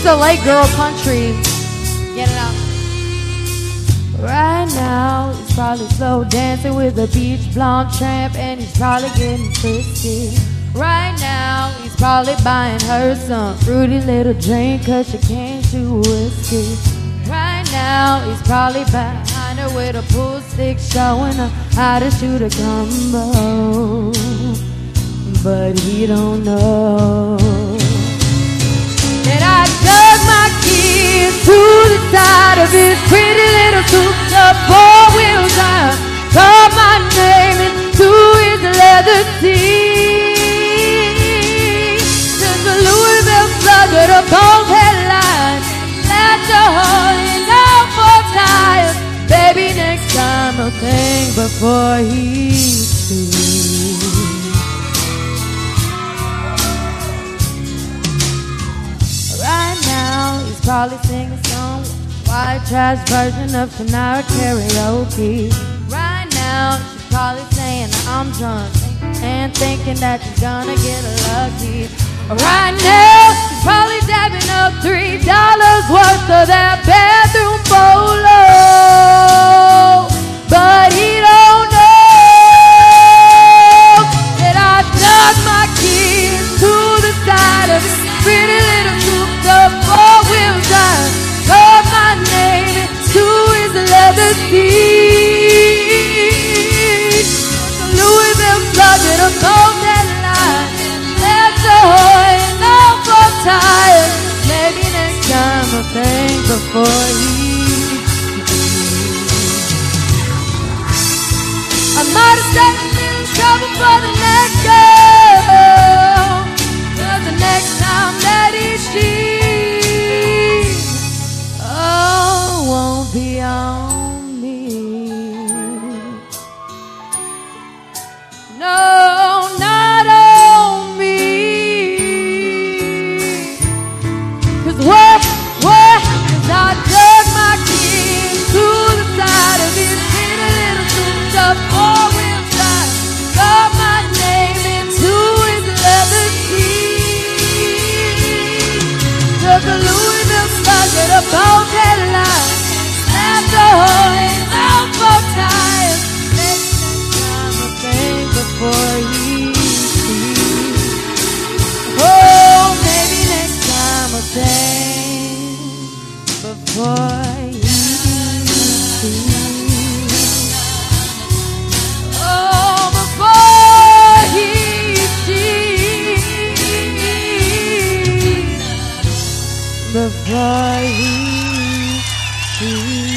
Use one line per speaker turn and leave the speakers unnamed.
the Lake Girl Country. Get it out. Right now, he's probably slow dancing with a beach blonde tramp, and he's probably getting frisky. Right now, he's probably buying her some fruity little drink, cause she can't shoot whiskey. Right now, he's probably behind her with a pool stick, showing her how to shoot a combo. But he don't know that I dug my key into the side of his pretty little souped-up four-wheel drive, carved my name into his leather seat. Took a Louisville slug with a gold headline, left a hole in all four tires. Baby, next time I'll think before he shoots. Right now, he's probably singing some white trash version of Shania karaoke. Right now, she's probably saying I'm drunk and thinking that she's gonna get lucky. Right now, she's probably dabbing up $3 worth of that bathroom bolo. But he don't know that I dug my key into the side of his pretty little souped-up four-wheel drive, carved my name into his leather seat. The Louisville slug with a gold headline, left a hole in all four tires. Maybe next time I'll think before he I might have set him in trouble for the next girl, but the next time that he cheats, oh, won't be on me. No, not on me. 'Cause cause I dug my key into the side of his pretty little souped-up four-wheel drive, carved my name into his leather seat. Took a Louisville slug with a gold headline, left a hole in all four tires. Maybe next time I'll think before he sees. Oh, maybe next time I'll think before he sees. Oh, before he sees. Before he sees.